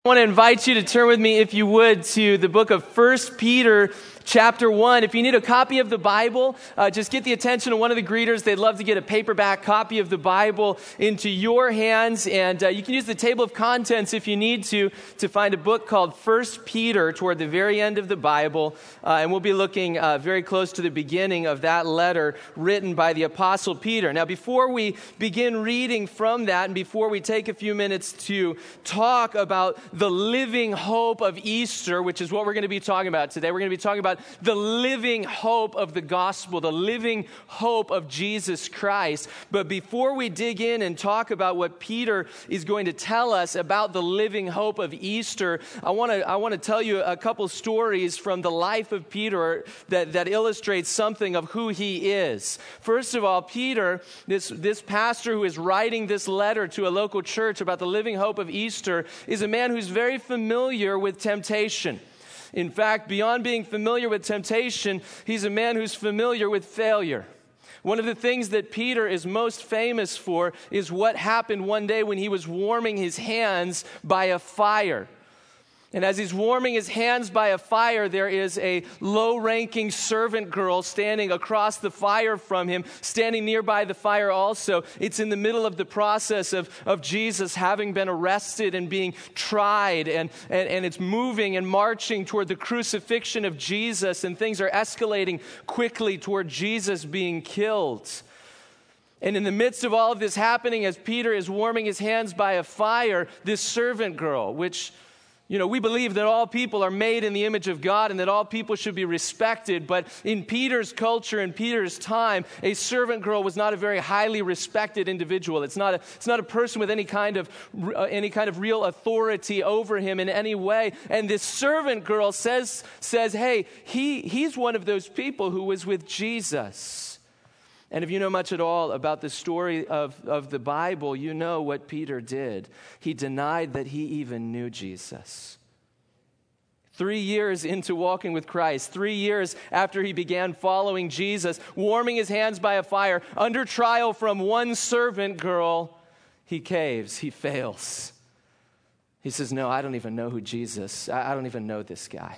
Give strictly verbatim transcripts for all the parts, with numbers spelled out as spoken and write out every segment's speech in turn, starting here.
I want to invite you to turn with me, if you would, to the book of First Peter chapter one. If you need a copy of the Bible, uh, just get the attention of one of the greeters. They'd love to get a paperback copy of the Bible into your hands. And uh, you can use the table of contents if you need to, to find a book called First Peter toward the very end of the Bible. Uh, and we'll be looking uh, very close to the beginning of that letter written by the Apostle Peter. Now, before we begin reading from that, and before we take a few minutes to talk about the living hope of Easter, which is what we're going to be talking about today. We're going to be talking about the living hope of the gospel, the living hope of Jesus Christ. But before we dig in and talk about what Peter is going to tell us about the living hope of Easter, I want to I want to tell you a couple stories from the life of Peter that, that illustrates something of who he is. First of all, Peter, this, this pastor who is writing this letter to a local church about the living hope of Easter, is a man who's very very familiar with temptation. In fact, beyond being familiar with temptation, he's a man who's familiar with failure. One of the things that Peter is most famous for is what happened one day when he was warming his hands by a fire. And as he's warming his hands by a fire, there is a low-ranking servant girl standing across the fire from him, standing nearby the fire also. It's in the middle of the process of, of Jesus having been arrested and being tried, and, and, and it's moving and marching toward the crucifixion of Jesus, and things are escalating quickly toward Jesus being killed. And in the midst of all of this happening, as Peter is warming his hands by a fire, this servant girl, which... You know, we believe that all people are made in the image of God and that all people should be respected. But in Peter's culture, in Peter's time, a servant girl was not a very highly respected individual. It's not a, it's not a person with any kind of uh, any kind of real authority over him in any way. And this servant girl says, says, hey, he he's one of those people who was with Jesus. And if you know much at all about the story of, of the Bible, you know what Peter did. He denied that he even knew Jesus. Three years into walking with Christ, three years after he began following Jesus, warming his hands by a fire, under trial from one servant girl, he caves, he fails. He says, no, I don't even know who Jesus, I don't even know this guy.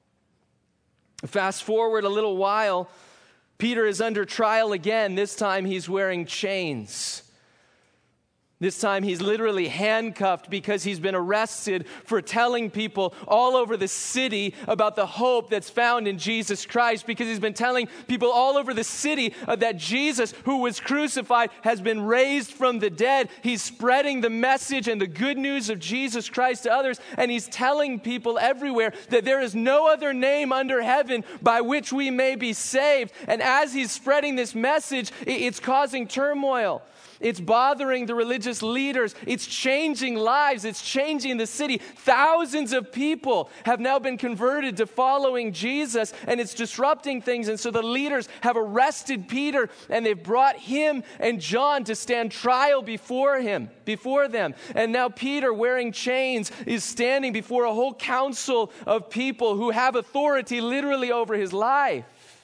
Fast forward a little while, Peter is under trial again. This time he's wearing chains. This time he's literally handcuffed because he's been arrested for telling people all over the city about the hope that's found in Jesus Christ, because he's been telling people all over the city that Jesus, who was crucified, has been raised from the dead. He's spreading the message and the good news of Jesus Christ to others, and he's telling people everywhere that there is no other name under heaven by which we may be saved. And as he's spreading this message, it's causing turmoil. It's bothering the religious leaders. It's changing lives. It's changing the city. Thousands of people have now been converted to following Jesus, and it's disrupting things. And so the leaders have arrested Peter, and they've brought him and John to stand trial before him, before them. And now Peter, wearing chains, is standing before a whole council of people who have authority literally over his life.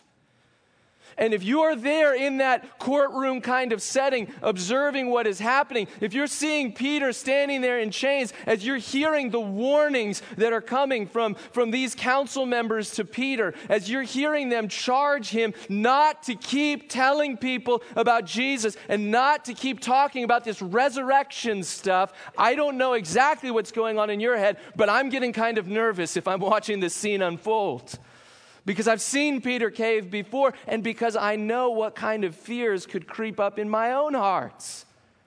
And if you are there in that courtroom kind of setting, observing what is happening, if you're seeing Peter standing there in chains, as you're hearing the warnings that are coming from, from these council members to Peter, as you're hearing them charge him not to keep telling people about Jesus and not to keep talking about this resurrection stuff, I don't know exactly what's going on in your head, but I'm getting kind of nervous if I'm watching this scene unfold. Because I've seen Peter cave before, and because I know what kind of fears could creep up in my own heart.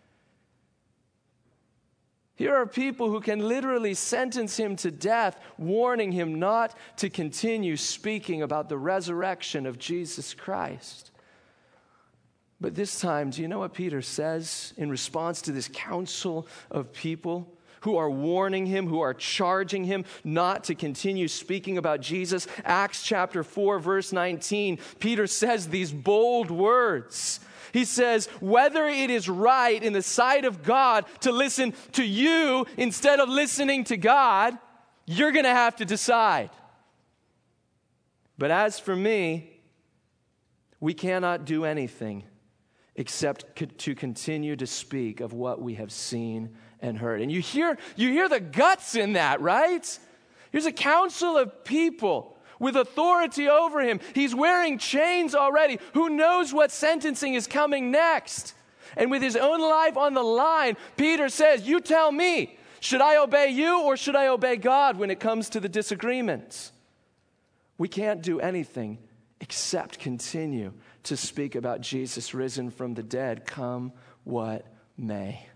Here are people who can literally sentence him to death, warning him not to continue speaking about the resurrection of Jesus Christ. But this time, do you know what Peter says in response to this council of people who are warning him, who are charging him not to continue speaking about Jesus? Acts chapter four, verse nineteen, Peter says these bold words. He says, whether it is right in the sight of God to listen to you instead of listening to God, you're going to have to decide. But as for me, we cannot do anything except to continue to speak of what we have seen and hurt. And you hear, you hear the guts in that, right? Here's a council of people with authority over him. He's wearing chains already. Who knows what sentencing is coming next? And with his own life on the line, Peter says, you tell me, should I obey you or should I obey God when it comes to the disagreements? We can't do anything except continue to speak about Jesus risen from the dead, come what may.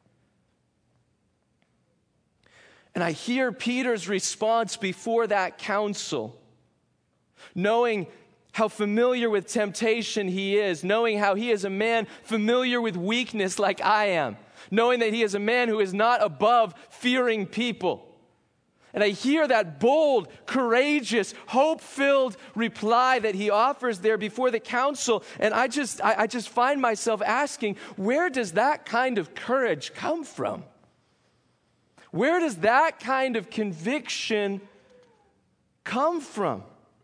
And I hear Peter's response before that council, knowing how familiar with temptation he is, knowing how he is a man familiar with weakness like I am, knowing that he is a man who is not above fearing people. And I hear that bold, courageous, hope-filled reply that he offers there before the council. And I just, I, I just find myself asking, where does that kind of courage come from? Where does that kind of conviction come from?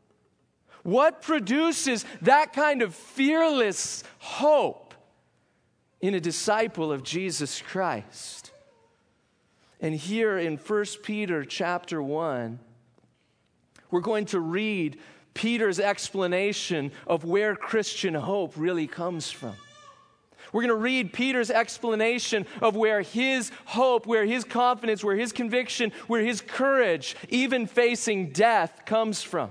What produces that kind of fearless hope in a disciple of Jesus Christ? And here in First Peter chapter one, we're going to read Peter's explanation of where Christian hope really comes from. We're going to read Peter's explanation of where his hope, where his confidence, where his conviction, where his courage, even facing death, comes from.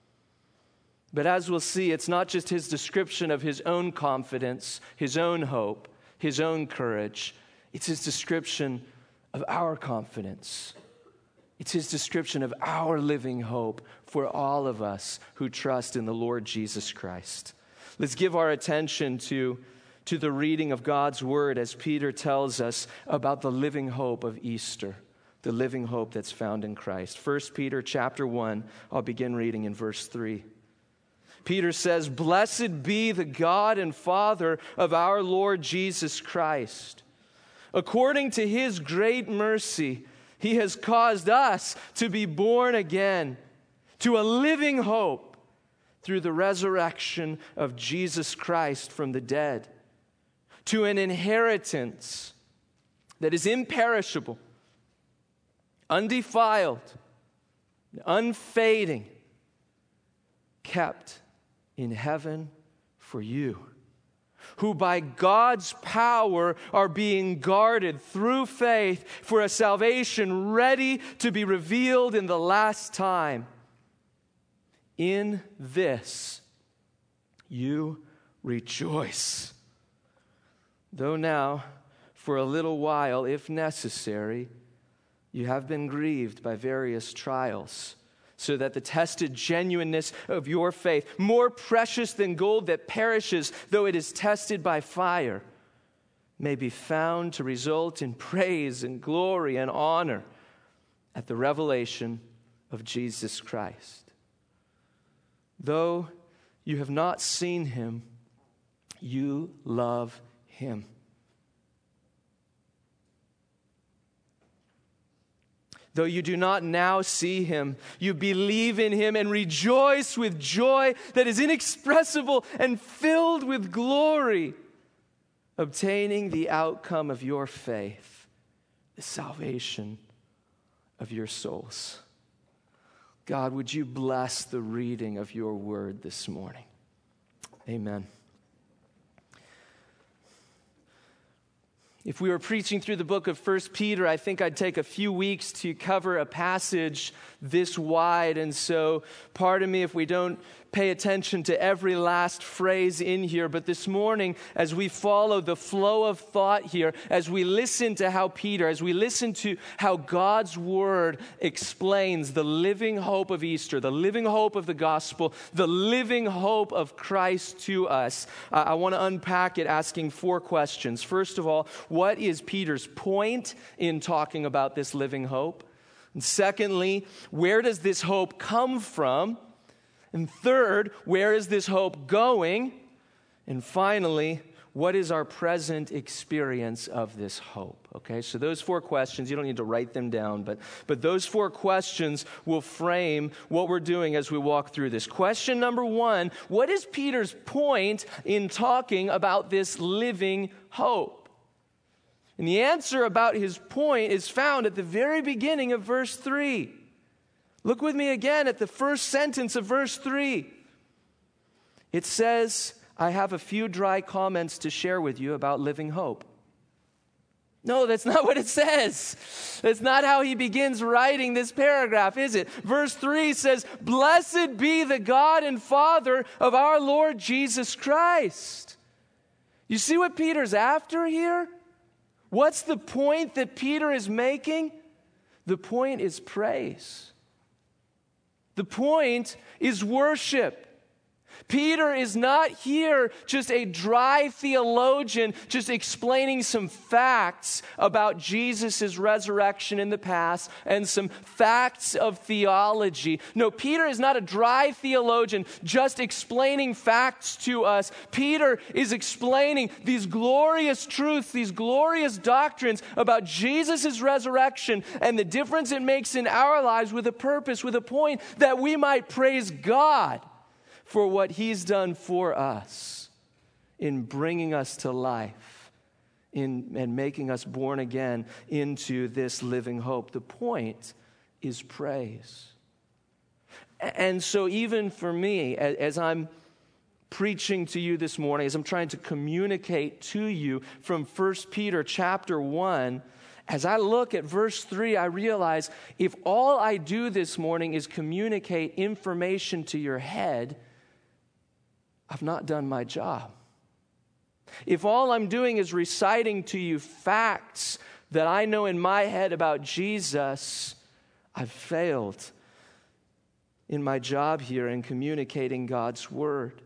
But as we'll see, it's not just his description of his own confidence, his own hope, his own courage. It's his description of our confidence. It's his description of our living hope for all of us who trust in the Lord Jesus Christ. Let's give our attention to, to the reading of God's word as Peter tells us about the living hope of Easter, the living hope that's found in Christ. First Peter chapter one, I'll begin reading in verse three. Peter says, "Blessed be the God and Father of our Lord Jesus Christ. According to his great mercy, he has caused us to be born again to a living hope through the resurrection of Jesus Christ from the dead, to an inheritance that is imperishable, undefiled, unfading, kept in heaven for you, who by God's power are being guarded through faith for a salvation ready to be revealed in the last time. In this you rejoice, though now, for a little while, if necessary, you have been grieved by various trials, so that the tested genuineness of your faith, more precious than gold that perishes, though it is tested by fire, may be found to result in praise and glory and honor at the revelation of Jesus Christ. Though you have not seen him, you love him. Though you do not now see him, you believe in him and rejoice with joy that is inexpressible and filled with glory, obtaining the outcome of your faith, the salvation of your souls." God, would you bless the reading of your word this morning? Amen. If we were preaching through the book of First Peter, I think I'd take a few weeks to cover a passage this wide. And so pardon me if we don't pay attention to every last phrase in here. But this morning, as we follow the flow of thought here, as we listen to how Peter, as we listen to how God's word explains the living hope of Easter, the living hope of the gospel, the living hope of Christ to us, uh, I want to unpack it asking four questions. First of all, what is Peter's point in talking about this living hope? And secondly, where does this hope come from? And third, where is this hope going? And finally, what is our present experience of this hope? Okay, so those four questions, you don't need to write them down, but, but those four questions will frame what we're doing as we walk through this. Question number one, what is Peter's point in talking about this living hope? And the answer about his point is found at the very beginning of verse three. Look with me again at the first sentence of verse three. It says, I have a few dry comments to share with you about living hope. No, that's not what it says. That's not how he begins writing this paragraph, is it? Verse three says, Blessed be the God and Father of our Lord Jesus Christ. You see what Peter's after here? What's the point that Peter is making? The point is praise. The point is worship. Peter is not here just a dry theologian just explaining some facts about Jesus' resurrection in the past and some facts of theology. No, Peter is not a dry theologian just explaining facts to us. Peter is explaining these glorious truths, these glorious doctrines about Jesus' resurrection and the difference it makes in our lives with a purpose, with a point that we might praise God for what he's done for us in bringing us to life in, and making us born again into this living hope. The point is praise. And so even for me, as I'm preaching to you this morning, as I'm trying to communicate to you from First Peter chapter one, as I look at verse three, I realize if all I do this morning is communicate information to your head, I've not done my job. If all I'm doing is reciting to you facts that I know in my head about Jesus, I've failed in my job here in communicating God's word.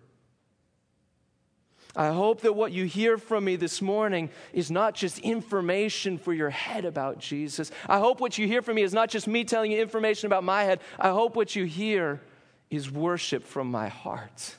I hope that what you hear from me this morning is not just information for your head about Jesus. I hope what you hear from me is not just me telling you information about my head. I hope what you hear is worship from my heart.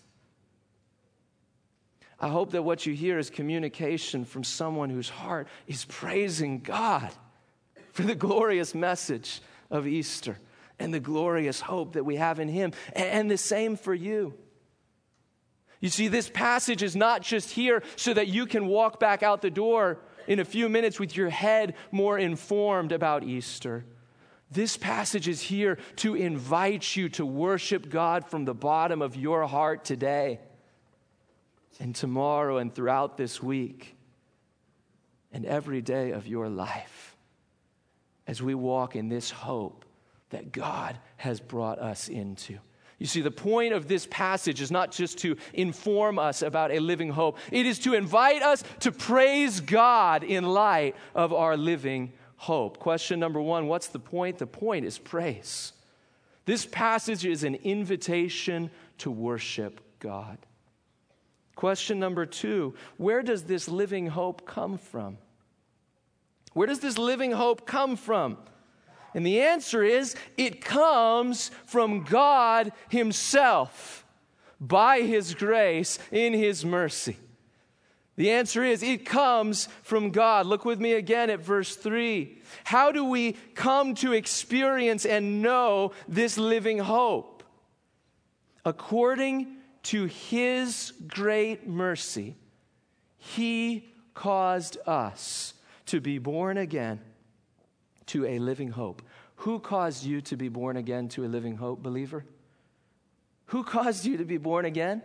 I hope that what you hear is communication from someone whose heart is praising God for the glorious message of Easter and the glorious hope that we have in Him. And the same for you. You see, this passage is not just here so that you can walk back out the door in a few minutes with your head more informed about Easter. This passage is here to invite you to worship God from the bottom of your heart today and tomorrow and throughout this week and every day of your life as we walk in this hope that God has brought us into. You see, the point of this passage is not just to inform us about a living hope. It is to invite us to praise God in light of our living hope. Question number one, what's the point? The point is praise. This passage is an invitation to worship God. Question number two, where does this living hope come from? Where does this living hope come from? And the answer is, it comes from God Himself, by His grace, in His mercy. The answer is, it comes from God. Look with me again at verse three. How do we come to experience and know this living hope? According to His great mercy, He caused us to be born again to a living hope. Who caused you to be born again to a living hope, believer? Who caused you to be born again?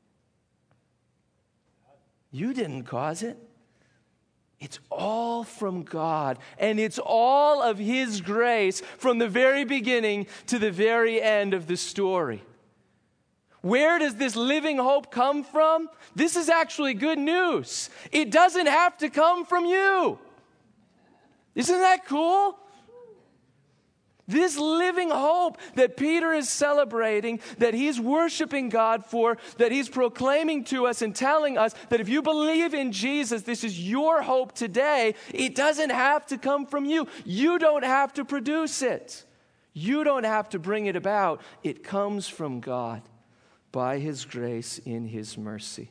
You didn't cause it. It's all from God, and it's all of His grace from the very beginning to the very end of the story. Where does this living hope come from? This is actually good news. It doesn't have to come from you. Isn't that cool? This living hope that Peter is celebrating, that he's worshiping God for, that he's proclaiming to us and telling us that if you believe in Jesus, this is your hope today. It doesn't have to come from you. You don't have to produce it. You don't have to bring it about. It comes from God by His grace in His mercy.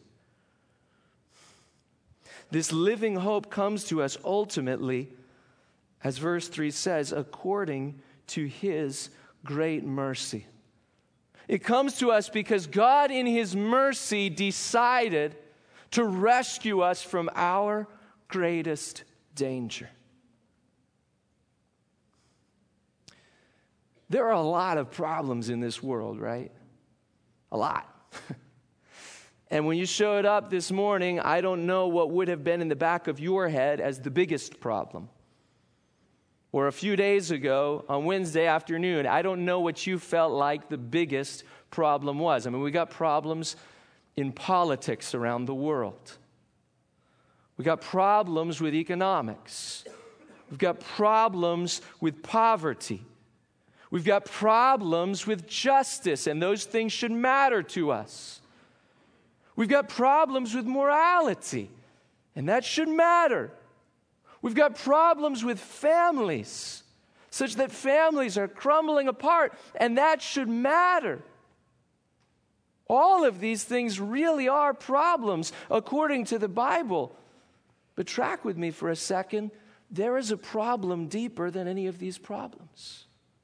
This living hope comes to us ultimately, as verse three says, according to His great mercy. It comes to us because God in His mercy decided to rescue us from our greatest danger. There are a lot of problems in this world, right? A lot. And when you showed up this morning, I don't know what would have been in the back of your head as the biggest problem. Or a few days ago, on Wednesday afternoon, I don't know what you felt like the biggest problem was. I mean, we got problems in politics around the world. We got problems with economics. We've got problems with poverty. We've got problems with justice, and those things should matter to us. We've got problems with morality, and that should matter. We've got problems with families, such that families are crumbling apart, and that should matter. All of these things really are problems according to the Bible. But track with me for a second. There is a problem deeper than any of these problems.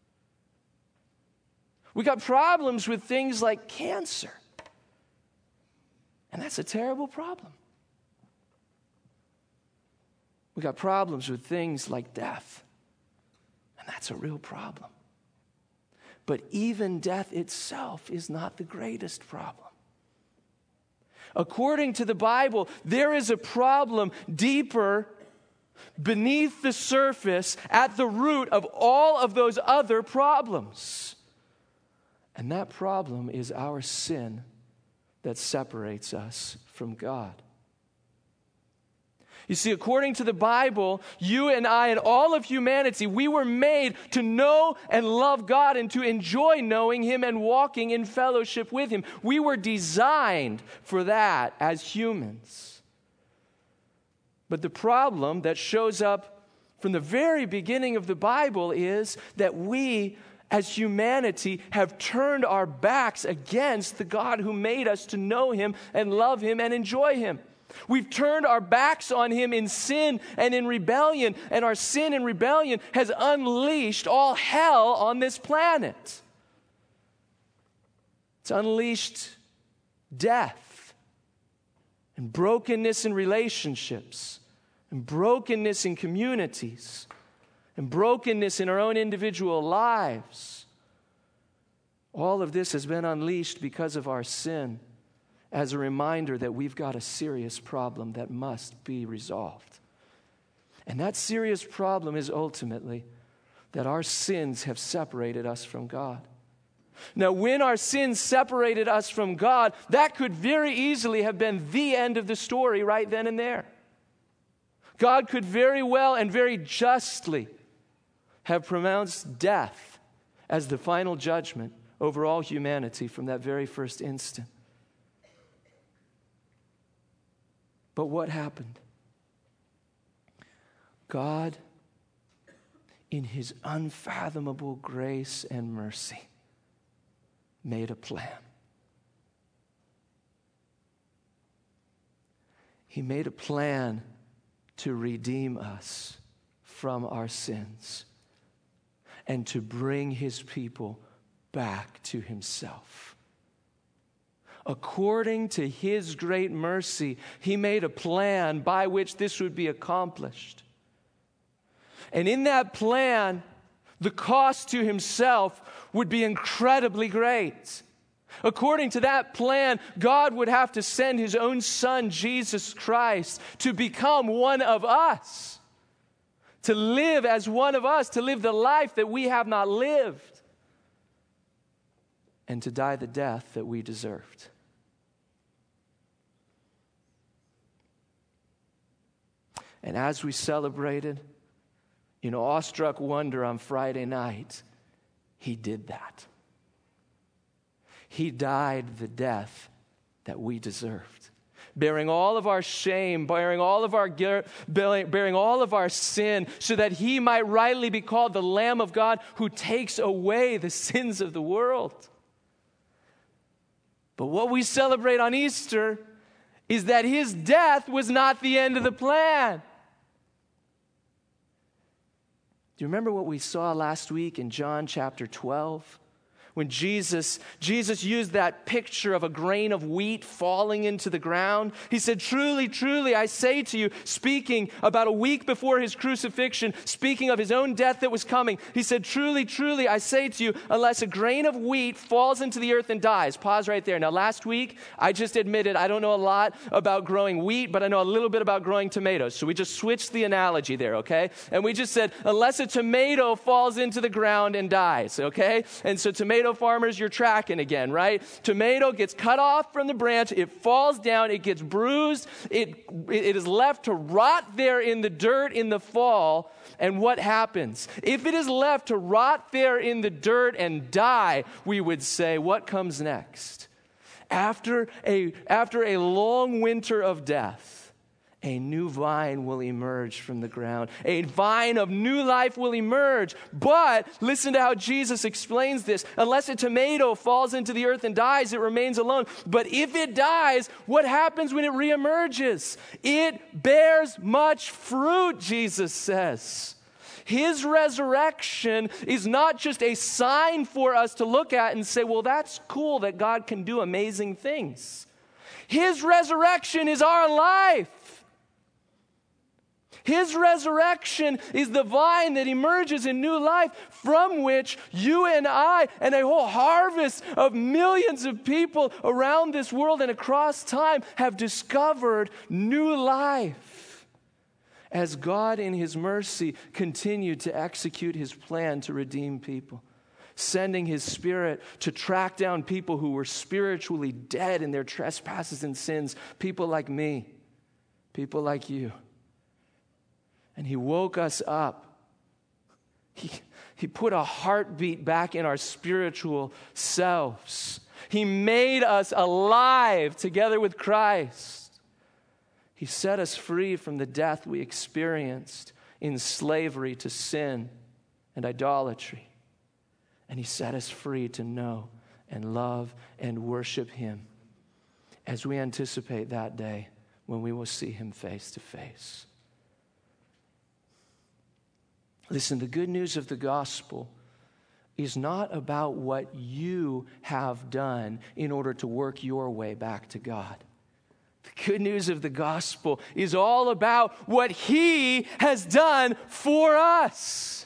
We got problems with things like cancer. And that's a terrible problem. We got problems with things like death. And that's a real problem. But even death itself is not the greatest problem. According to the Bible, there is a problem deeper beneath the surface at the root of all of those other problems. And that problem is our sin that separates us from God. You see, according to the Bible, you and I and all of humanity, we were made to know and love God and to enjoy knowing Him and walking in fellowship with Him. We were designed for that as humans. But the problem that shows up from the very beginning of the Bible is that we, as humanity, have turned our backs against the God who made us to know Him and love Him and enjoy Him. We've turned our backs on Him in sin and in rebellion, and our sin and rebellion has unleashed all hell on this planet. It's unleashed death and brokenness in relationships and brokenness in communities and brokenness in our own individual lives. All of this has been unleashed because of our sin, as a reminder that we've got a serious problem that must be resolved. And that serious problem is ultimately that our sins have separated us from God. Now, when our sins separated us from God, that could very easily have been the end of the story right then and there. God could very well and very justly have pronounced death as the final judgment over all humanity from that very first instant. But what happened? God, in His unfathomable grace and mercy, made a plan. He made a plan to redeem us from our sins and to bring His people back to Himself. According to His great mercy, He made a plan by which this would be accomplished. And in that plan, the cost to Himself would be incredibly great. According to that plan, God would have to send His own Son, Jesus Christ, to become one of us, to live as one of us, to live the life that we have not lived, and to die the death that we deserved. And as we celebrated, in awestruck wonder on Friday night, He did that. He died the death that we deserved, bearing all of our shame, bearing all of our guilt, bearing all of our sin, so that He might rightly be called the Lamb of God who takes away the sins of the world. But what we celebrate on Easter is that His death was not the end of the plan. Do you remember what we saw last week in John chapter twelve? When Jesus, Jesus used that picture of a grain of wheat falling into the ground, he said, truly, truly, I say to you, speaking about a week before his crucifixion, speaking of his own death that was coming, he said, truly, truly, I say to you, unless a grain of wheat falls into the earth and dies. Pause right there. Now, last week, I just admitted I don't know a lot about growing wheat, but I know a little bit about growing tomatoes. So we just switched the analogy there, okay? And we just said, unless a tomato falls into the ground and dies, okay? And so tomato farmers, you're tracking again, right? Tomato gets cut off from the branch, it falls down, it gets bruised, it, it is left to rot there in the dirt in the fall. And what happens? If it is left to rot there in the dirt and die, we would say, what comes next? After a, after a long winter of death, a new vine will emerge from the ground. A vine of new life will emerge. But listen to how Jesus explains this. Unless a tomato falls into the earth and dies, it remains alone. But if it dies, what happens when it reemerges? It bears much fruit, Jesus says. His resurrection is not just a sign for us to look at and say, well, that's cool that God can do amazing things. His resurrection is our life. His resurrection is the vine that emerges in new life from which you and I and a whole harvest of millions of people around this world and across time have discovered new life as God in his mercy continued to execute his plan to redeem people, sending his Spirit to track down people who were spiritually dead in their trespasses and sins, people like me, people like you. And he woke us up. He, he put a heartbeat back in our spiritual selves. He made us alive together with Christ. He set us free from the death we experienced in slavery to sin and idolatry. And he set us free to know and love and worship him as we anticipate that day when we will see him face to face. Listen, the good news of the gospel is not about what you have done in order to work your way back to God. The good news of the gospel is all about what he has done for us.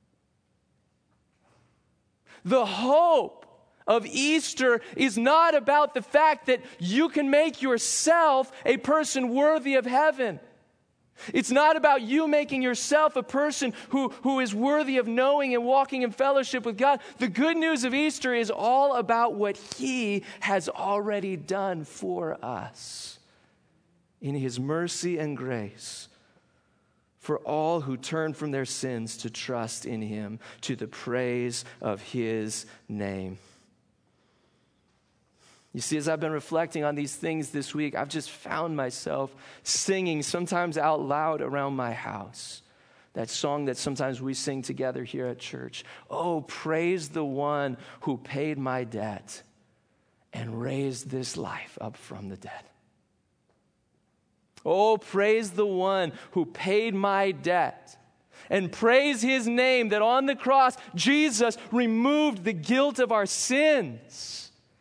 The hope of Easter is not about the fact that you can make yourself a person worthy of heaven. It's not about you making yourself a person who, who is worthy of knowing and walking in fellowship with God. The good news of Easter is all about what he has already done for us in his mercy and grace for all who turn from their sins to trust in him, to the praise of his name. You see, as I've been reflecting on these things this week, I've just found myself singing, sometimes out loud around my house, that song that sometimes we sing together here at church. Oh, praise the one who paid my debt and raised this life up from the dead. Oh, praise the one who paid my debt. And praise his name that on the cross, Jesus removed the guilt of our sins.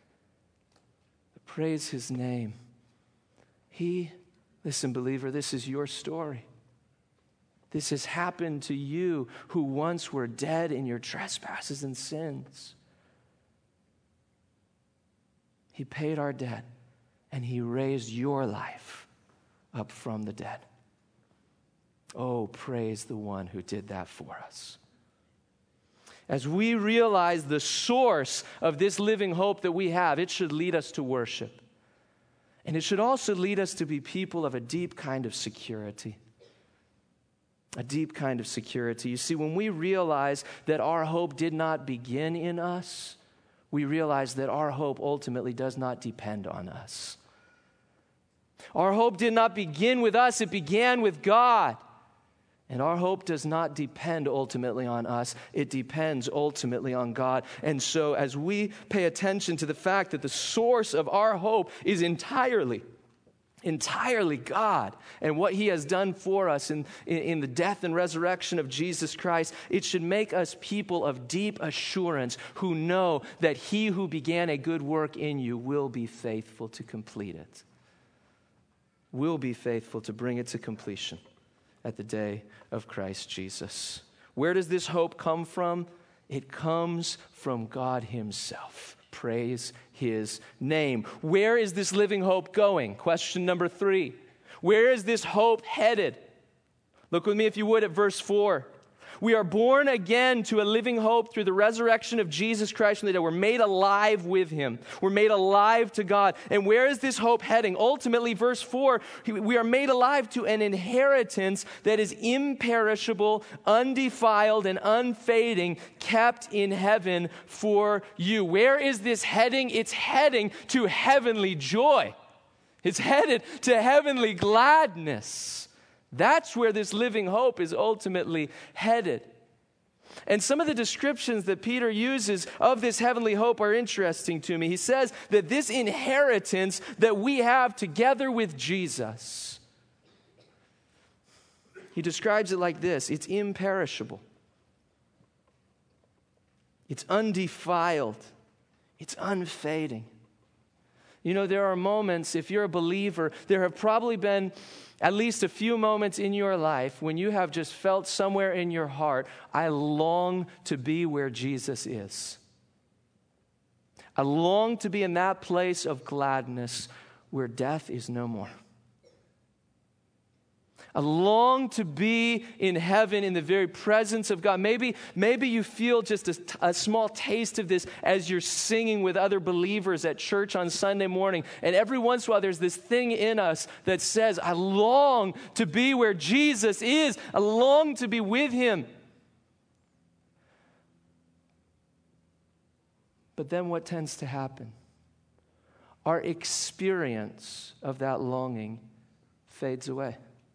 Praise his name. He, listen, believer, this is your story. This has happened to you who once were dead in your trespasses and sins. He paid our debt, and he raised your life up from the dead. Oh, praise the one who did that for us. As we realize the source of this living hope that we have, it should lead us to worship. And it should also lead us to be people of a deep kind of security. A deep kind of security. You see, when we realize that our hope did not begin in us, we realize that our hope ultimately does not depend on us. Our hope did not begin with us, it began with God. And our hope does not depend ultimately on us. It depends ultimately on God. And so as we pay attention to the fact that the source of our hope is entirely, entirely God and what he has done for us in, in, in the death and resurrection of Jesus Christ, it should make us people of deep assurance who know that he who began a good work in you will be faithful to complete it. Will be faithful to bring it to completion at the day of Christ Jesus. Where does this hope come from? It comes from God himself. Praise his name. Where is this living hope going? Question number three. Where is this hope headed? Look with me, if you would, at verse four. We are born again to a living hope through the resurrection of Jesus Christ from the dead. We're made alive with him. We're made alive to God. And where is this hope heading? Ultimately, verse four, we are made alive to an inheritance that is imperishable, undefiled, and unfading, kept in heaven for you. Where is this heading? It's heading to heavenly joy. It's headed to heavenly gladness. That's where this living hope is ultimately headed. And some of the descriptions that Peter uses of this heavenly hope are interesting to me. He says that this inheritance that we have together with Jesus, he describes it like this: it's imperishable, it's undefiled, it's unfading. You know, there are moments, if you're a believer, there have probably been at least a few moments in your life when you have just felt somewhere in your heart, I long to be where Jesus is. I long to be in that place of gladness where death is no more. I long to be in heaven in the very presence of God. Maybe, maybe you feel just a, a small taste of this as you're singing with other believers at church on Sunday morning. And every once in a while there's this thing in us that says, I long to be where Jesus is. I long to be with him. But then what tends to happen? Our experience of that longing fades away.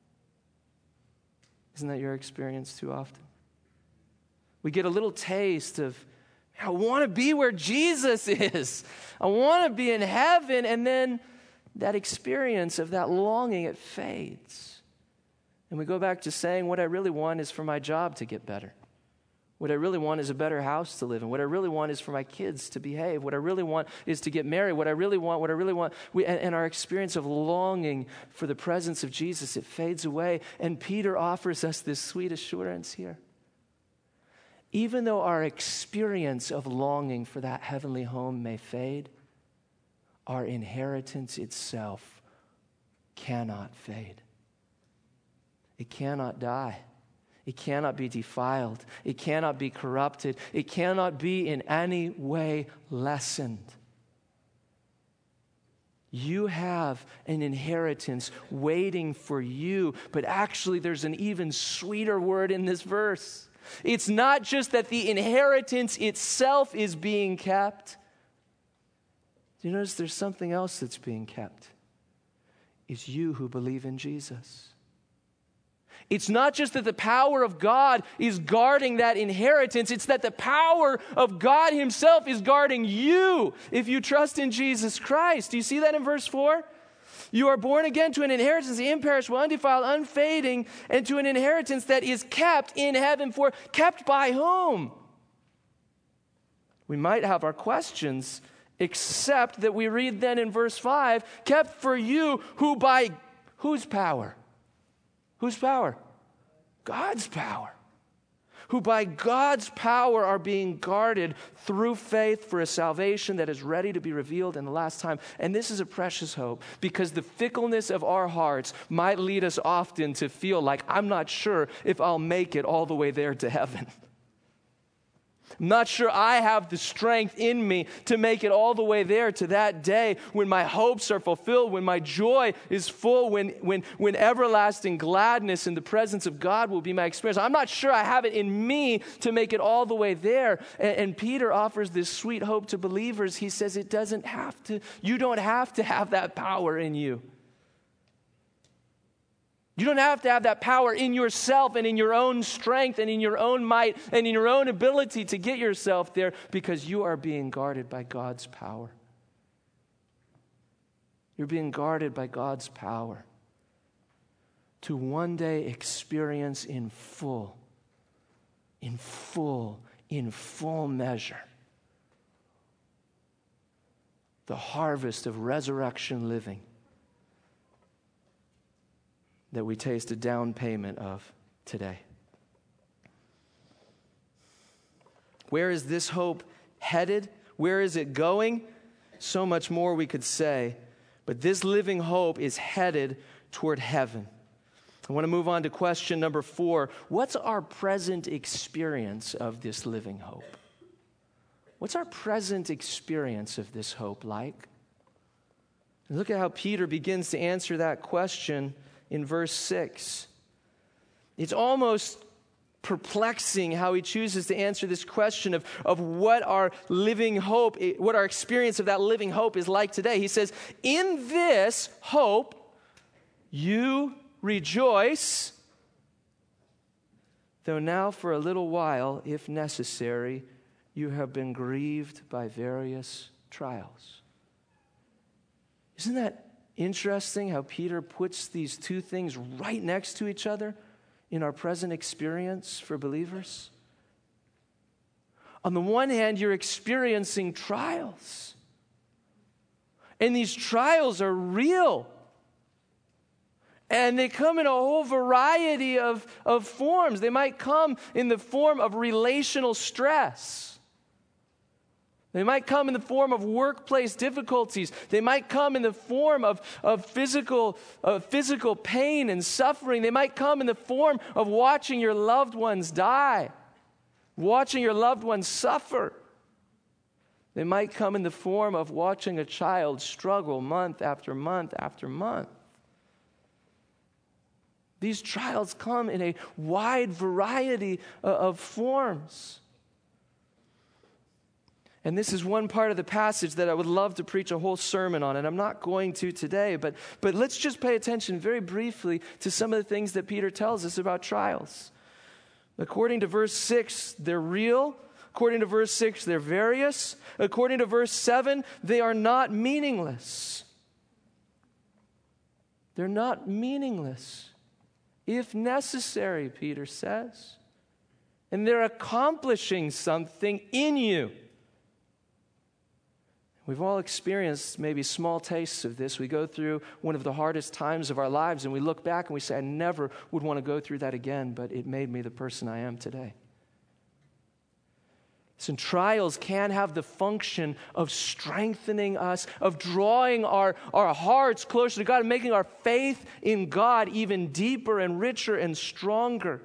Isn't that your experience too often? We get a little taste of, I want to be where Jesus is. I want to be in heaven. And then that experience of that longing, it fades. And we go back to saying, what I really want is for my job to get better. What I really want is a better house to live in. What I really want is for my kids to behave. What I really want is to get married. What I really want, what I really want. We, and, and our experience of longing for the presence of Jesus, it fades away. And Peter offers us this sweet assurance here. Even though our experience of longing for that heavenly home may fade, our inheritance itself cannot fade. It cannot die. It cannot be defiled. It cannot be corrupted. It cannot be in any way lessened. You have an inheritance waiting for you, but actually there's an even sweeter word in this verse. It's not just that the inheritance itself is being kept. Do you notice there's something else that's being kept? It's you who believe in Jesus. It's not just that the power of God is guarding that inheritance. It's that the power of God himself is guarding you if you trust in Jesus Christ. Do you see that in verse four? You are born again to an inheritance imperishable, undefiled, unfading, and to an inheritance that is kept in heaven for, kept by whom? We might have our questions, except that we read then in verse five, kept for you who by whose power? Whose power? God's power. Who by God's power are being guarded through faith for a salvation that is ready to be revealed in the last time. And this is a precious hope because the fickleness of our hearts might lead us often to feel like, I'm not sure if I'll make it all the way there to heaven. I'm not sure I have the strength in me to make it all the way there to that day when my hopes are fulfilled, when my joy is full, when, when, when everlasting gladness in the presence of God will be my experience. I'm not sure I have it in me to make it all the way there. And, and Peter offers this sweet hope to believers. He says it doesn't have to, you don't have to have that power in you. You don't have to have that power in yourself and in your own strength and in your own might and in your own ability to get yourself there because you are being guarded by God's power. You're being guarded by God's power to one day experience in full, in full, in full measure, the harvest of resurrection living that we taste a down payment of today. Where is this hope headed? Where is it going? So much more we could say, but this living hope is headed toward heaven. I want to move on to question number four. What's our present experience of this living hope? What's our present experience of this hope like? And look at how Peter begins to answer that question in verse six. It's almost perplexing how he chooses to answer this question of, of what our living hope, what our experience of that living hope is like today. He says, in this hope, you rejoice, though now for a little while, if necessary, you have been grieved by various trials. Isn't that interesting how Peter puts these two things right next to each other in our present experience for believers? On the one hand, you're experiencing trials, and these trials are real. And they come in a whole variety of, of forms. They might come in the form of relational stress. They might come in the form of workplace difficulties. They might come in the form of, of physical, of physical pain and suffering. They might come in the form of watching your loved ones die, watching your loved ones suffer. They might come in the form of watching a child struggle month after month after month. These trials come in a wide variety of forms. And this is one part of the passage that I would love to preach a whole sermon on, and I'm not going to today, but, but let's just pay attention very briefly to some of the things that Peter tells us about trials. According to verse six, they're real. According to verse six, they're various. According to verse seven, they are not meaningless. They're not meaningless. If necessary, Peter says. And they're accomplishing something in you. We've all experienced maybe small tastes of this. We go through one of the hardest times of our lives and we look back and we say, I never would want to go through that again, but it made me the person I am today. Listen, trials can have the function of strengthening us, of drawing our, our hearts closer to God, and making our faith in God even deeper and richer and stronger.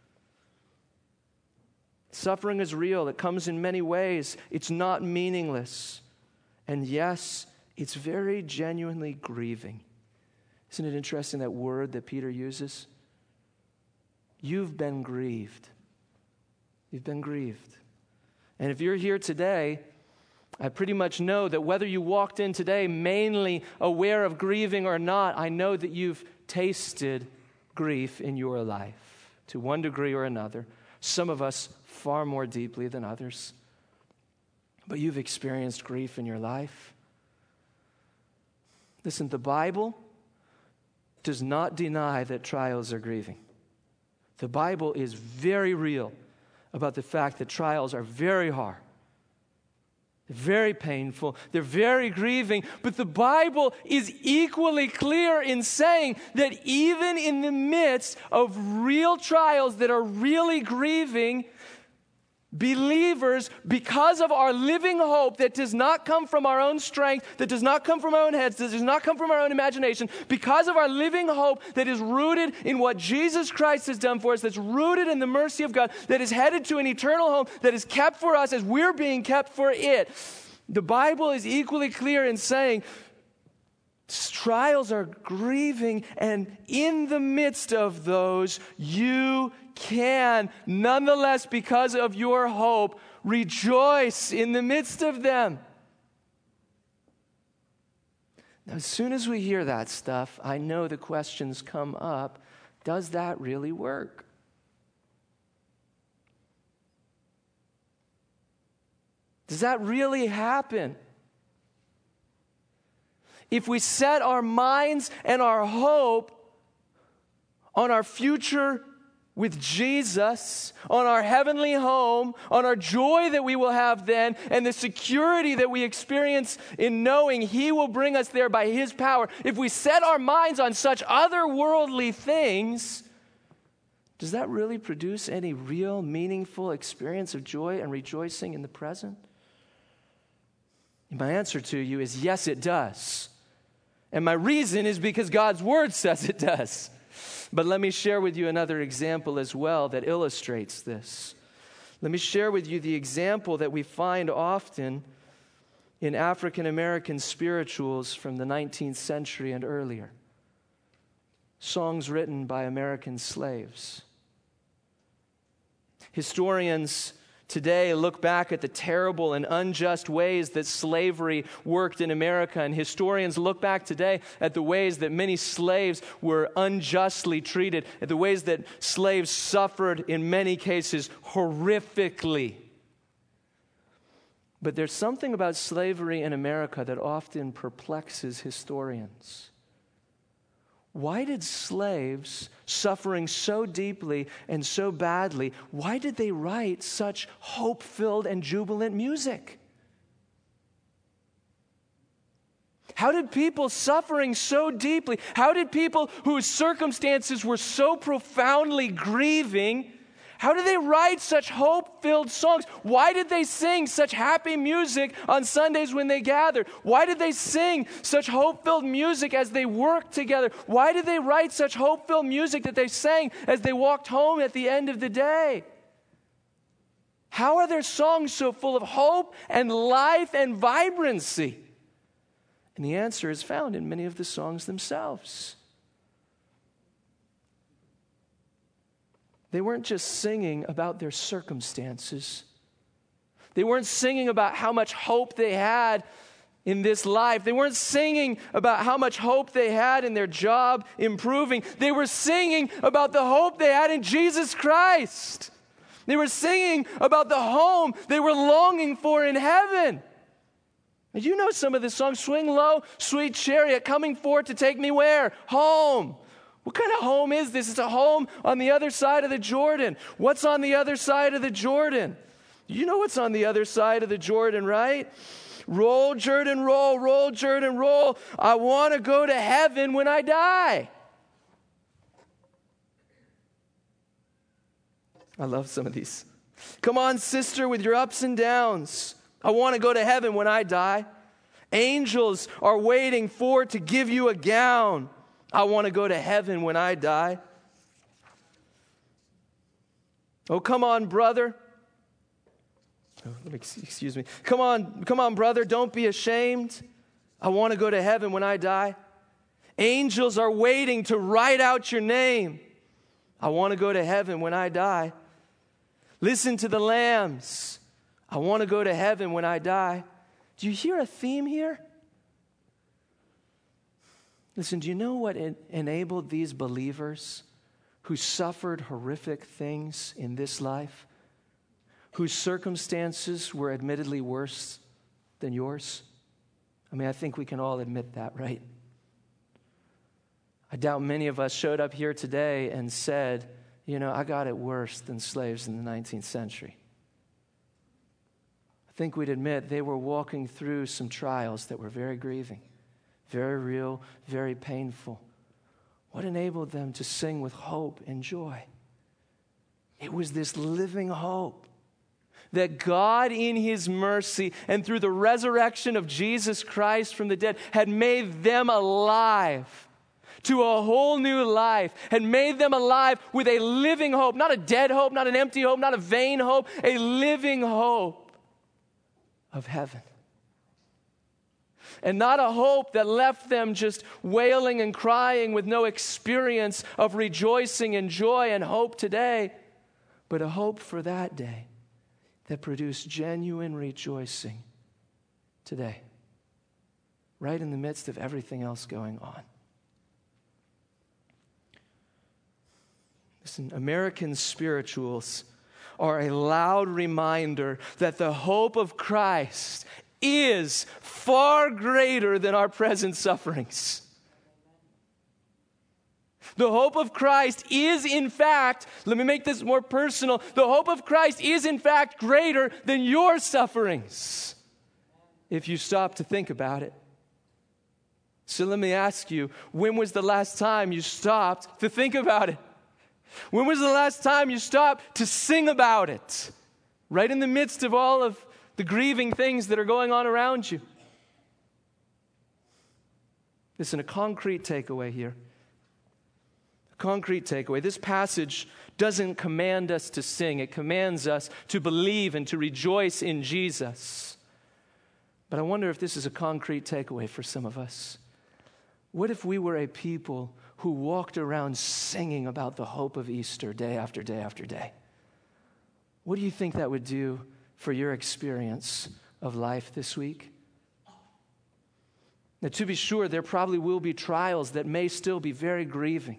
Suffering is real. It comes in many ways. It's not meaningless. And yes, it's very genuinely grieving. Isn't it interesting, that word that Peter uses? You've been grieved. You've been grieved. And if you're here today, I pretty much know that whether you walked in today mainly aware of grieving or not, I know that you've tasted grief in your life to one degree or another. Some of us far more deeply than others. But you've experienced grief in your life. Listen, the Bible does not deny that trials are grieving. The Bible is very real about the fact that trials are very hard. They're very painful. They're very grieving. But the Bible is equally clear in saying that even in the midst of real trials that are really grieving, believers, because of our living hope that does not come from our own strength, that does not come from our own heads, that does not come from our own imagination, because of our living hope that is rooted in what Jesus Christ has done for us, that's rooted in the mercy of God, that is headed to an eternal home, that is kept for us as we're being kept for it. The Bible is equally clear in saying trials are grieving, and in the midst of those, you can, nonetheless, because of your hope, rejoice in the midst of them. Now, as soon as we hear that stuff, I know the questions come up. Does that really work? Does that really happen? if we set our minds and our hope on our future with Jesus, on our heavenly home, on our joy that we will have then, and the security that we experience in knowing He will bring us there by His power, if we set our minds on such otherworldly things, does that really produce any real, meaningful experience of joy and rejoicing in the present? And my answer to you is yes, it does. And my reason is because God's Word says it does. But let me share with you another example as well that illustrates this. Let me share with you the example that we find often in African American spirituals from the nineteenth century and earlier. Songs written by American slaves. Historians today look back at the terrible and unjust ways that slavery worked in America, and historians look back today at the ways that many slaves were unjustly treated, at the ways that slaves suffered, in many cases, horrifically. But there's something about slavery in America that often perplexes historians. Why did slaves, suffering so deeply and so badly, why did they write such hope-filled and jubilant music? How did people suffering so deeply, how did people whose circumstances were so profoundly grieving, how did they write such hope-filled songs? Why did they sing such happy music on Sundays when they gathered? Why did they sing such hope-filled music as they worked together? Why did they write such hope-filled music that they sang as they walked home at the end of the day? How are their songs so full of hope and life and vibrancy? And the answer is found in many of the songs themselves. They weren't just singing about their circumstances. They weren't singing about how much hope they had in this life. They weren't singing about how much hope they had in their job improving. They were singing about the hope they had in Jesus Christ. They were singing about the home they were longing for in heaven. And you know some of the songs. Swing low, sweet chariot, coming forth to take me where? Home. What kind of home is this? It's a home on the other side of the Jordan. What's on the other side of the Jordan? You know what's on the other side of the Jordan, right? Roll, Jordan, roll, roll, Jordan, roll. I want to go to heaven when I die. I love some of these. Come on, sister, with your ups and downs. I want to go to heaven when I die. Angels are waiting for to give you a gown. I want to go to heaven when I die. Oh, come on, brother. Oh, let me, excuse me. Come on, come on, brother. Don't be ashamed. I want to go to heaven when I die. Angels are waiting to write out your name. I want to go to heaven when I die. Listen to the lambs. I want to go to heaven when I die. Do you hear a theme here? Listen, do you know what en- enabled these believers who suffered horrific things in this life, whose circumstances were admittedly worse than yours? I mean, I think we can all admit that, right? I doubt many of us showed up here today and said, you know, I got it worse than slaves in the nineteenth century. I think we'd admit they were walking through some trials that were very grieving. Very real, very painful. What enabled them to sing with hope and joy? It was this living hope that God in His mercy and through the resurrection of Jesus Christ from the dead had made them alive to a whole new life, had made them alive with a living hope, not a dead hope, not an empty hope, not a vain hope, a living hope of heaven. And not a hope that left them just wailing and crying with no experience of rejoicing and joy and hope today, but a hope for that day that produced genuine rejoicing today, right in the midst of everything else going on. Listen, American spirituals are a loud reminder that the hope of Christ is far greater than our present sufferings. The hope of Christ is, in fact, let me make this more personal. The hope of Christ is, in fact, greater than your sufferings, if you stop to think about it. So let me ask you, when was the last time you stopped to think about it? When was the last time you stopped to sing about it? Right in the midst of all of the grieving things that are going on around you. Listen, a concrete takeaway here. Concrete takeaway. This passage doesn't command us to sing. It commands us to believe and to rejoice in Jesus. But I wonder if this is a concrete takeaway for some of us. What if we were a people who walked around singing about the hope of Easter day after day after day? What do you think that would do for your experience of life this week? Now, to be sure, there probably will be trials that may still be very grieving.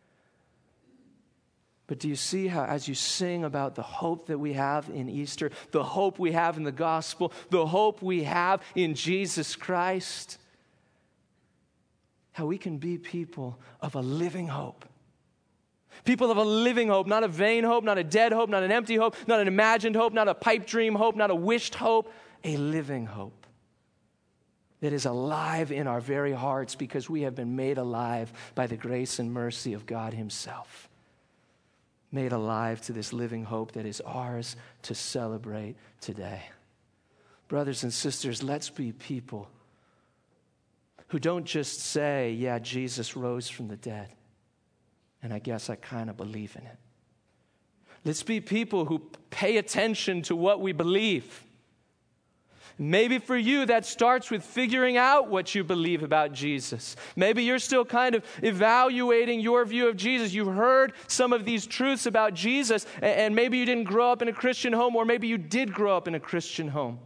But do you see how as you sing about the hope that we have in Easter, the hope we have in the gospel, the hope we have in Jesus Christ, how we can be people of a living hope. People of a living hope, not a vain hope, not a dead hope, not an empty hope, not an imagined hope, not a pipe dream hope, not a wished hope, a living hope that is alive in our very hearts because we have been made alive by the grace and mercy of God Himself. Made alive to this living hope that is ours to celebrate today. Brothers and sisters, let's be people who don't just say, yeah, Jesus rose from the dead, and I guess I kind of believe in it. Let's be people who pay attention to what we believe. Maybe for you, that starts with figuring out what you believe about Jesus. Maybe you're still kind of evaluating your view of Jesus. You've heard some of these truths about Jesus, and maybe you didn't grow up in a Christian home, or maybe you did grow up in a Christian home.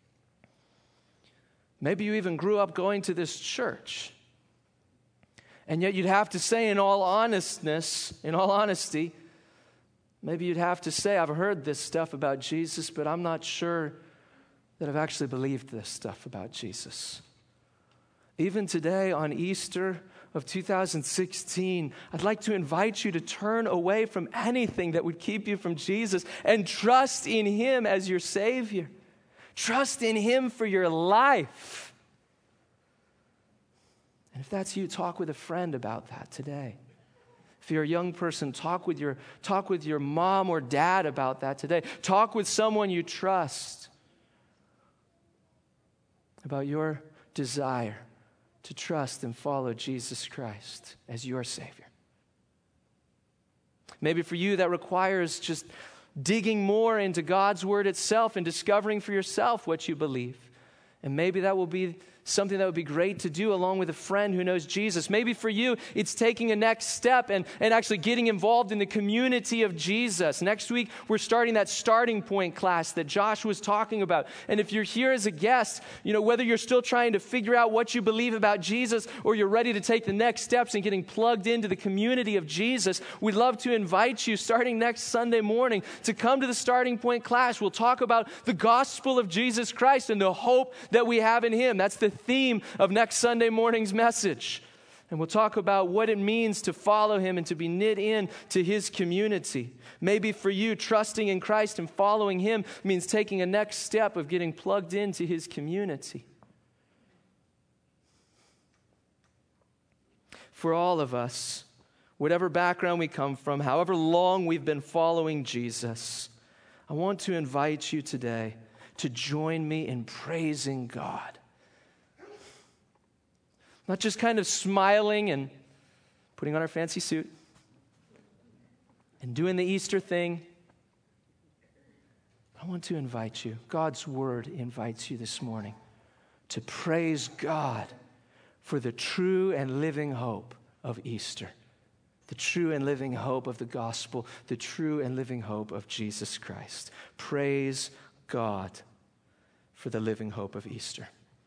Maybe you even grew up going to this church. And yet you'd have to say in all honestness, in all honesty, maybe you'd have to say, I've heard this stuff about Jesus, but I'm not sure that I've actually believed this stuff about Jesus. Even today on Easter of two thousand sixteen, I'd like to invite you to turn away from anything that would keep you from Jesus and trust in Him as your Savior. Trust in Him for your life. And if that's you, talk with a friend about that today. If you're a young person, talk with your, talk with your mom or dad about that today. Talk with someone you trust about your desire to trust and follow Jesus Christ as your Savior. Maybe for you that requires just digging more into God's Word itself and discovering for yourself what you believe. And maybe that will be something that would be great to do along with a friend who knows Jesus. Maybe for you, it's taking a next step and, and actually getting involved in the community of Jesus. Next week, we're starting that starting point class that Josh was talking about. And if you're here as a guest, you know, whether you're still trying to figure out what you believe about Jesus or you're ready to take the next steps and getting plugged into the community of Jesus, we'd love to invite you starting next Sunday morning to come to the starting point class. We'll talk about the gospel of Jesus Christ and the hope that we have in Him. That's the theme of next Sunday morning's message. And we'll talk about what it means to follow Him and to be knit in to His community. Maybe for you, trusting in Christ and following Him means taking a next step of getting plugged into His community. For all of us, whatever background we come from, however long we've been following Jesus, I want to invite you today to join me in praising God. Not just kind of smiling and putting on our fancy suit and doing the Easter thing. I want to invite you, God's Word invites you this morning to praise God for the true and living hope of Easter, the true and living hope of the gospel, the true and living hope of Jesus Christ. Praise God for the living hope of Easter.